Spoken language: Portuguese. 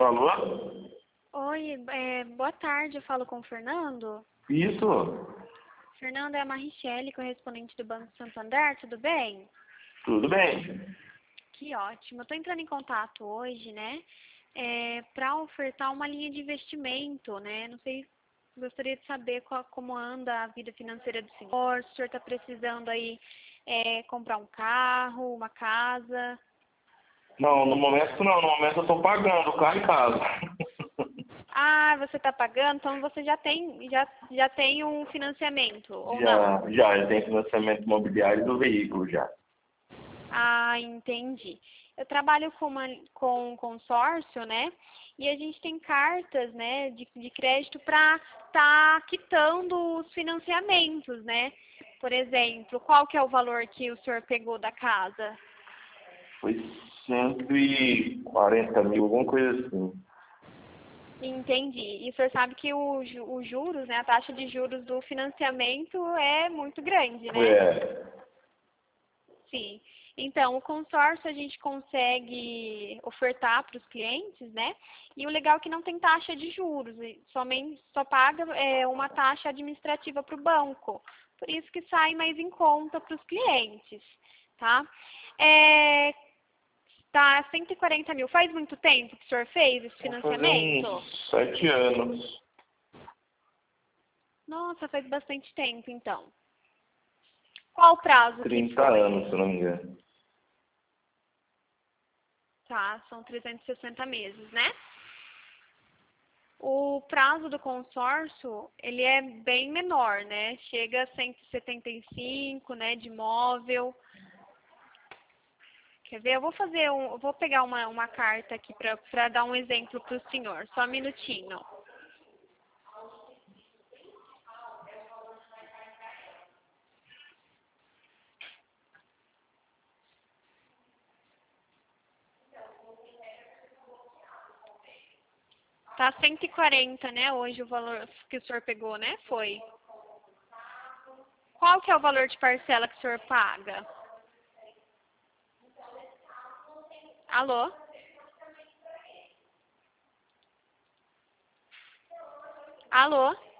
Alô? Oi, boa tarde, eu falo com o Fernando. Isso. Fernando, é a Marichele, correspondente do Banco Santander, tudo bem? Tudo bem. Que ótimo. Eu estou entrando em contato hoje, né, para ofertar uma linha de investimento, né? Não sei, gostaria de saber como anda a vida financeira do senhor, se o senhor está precisando aí comprar um carro, uma casa. Não, no momento não. No momento eu tô pagando o carro em casa. Ah, você está pagando, então você já tem um financiamento, ou não? Já tem financiamento imobiliário do veículo já. Ah, entendi. Eu trabalho com um consórcio, né? E a gente tem cartas, né, de crédito para estar quitando os financiamentos, né? Por exemplo, qual que é o valor que o senhor pegou da casa? Foi 140 mil, alguma coisa assim. Entendi. E o senhor sabe que os juros, né, a taxa de juros do financiamento é muito grande, né? É. Sim. Então, o consórcio a gente consegue ofertar para os clientes, né? E o legal é que não tem taxa de juros, e só paga uma taxa administrativa para o banco. Por isso que sai mais em conta para os clientes, tá? Tá 140 mil. Faz muito tempo que o senhor fez esse Vou fazer financiamento? uns 7 anos. Nossa, faz bastante tempo, então. Qual o prazo que 30 foi? anos, se eu não me engano. Tá, são 360 meses, né? O prazo do consórcio, ele é bem menor, né? Chega a 175, né, de imóvel. Quer ver? Eu vou pegar uma carta aqui para dar um exemplo para o senhor. Só um minutinho. Tá 140, né, hoje o valor que o senhor pegou, né? Foi. Qual que é o valor de parcela que o senhor paga? Alô? Alô?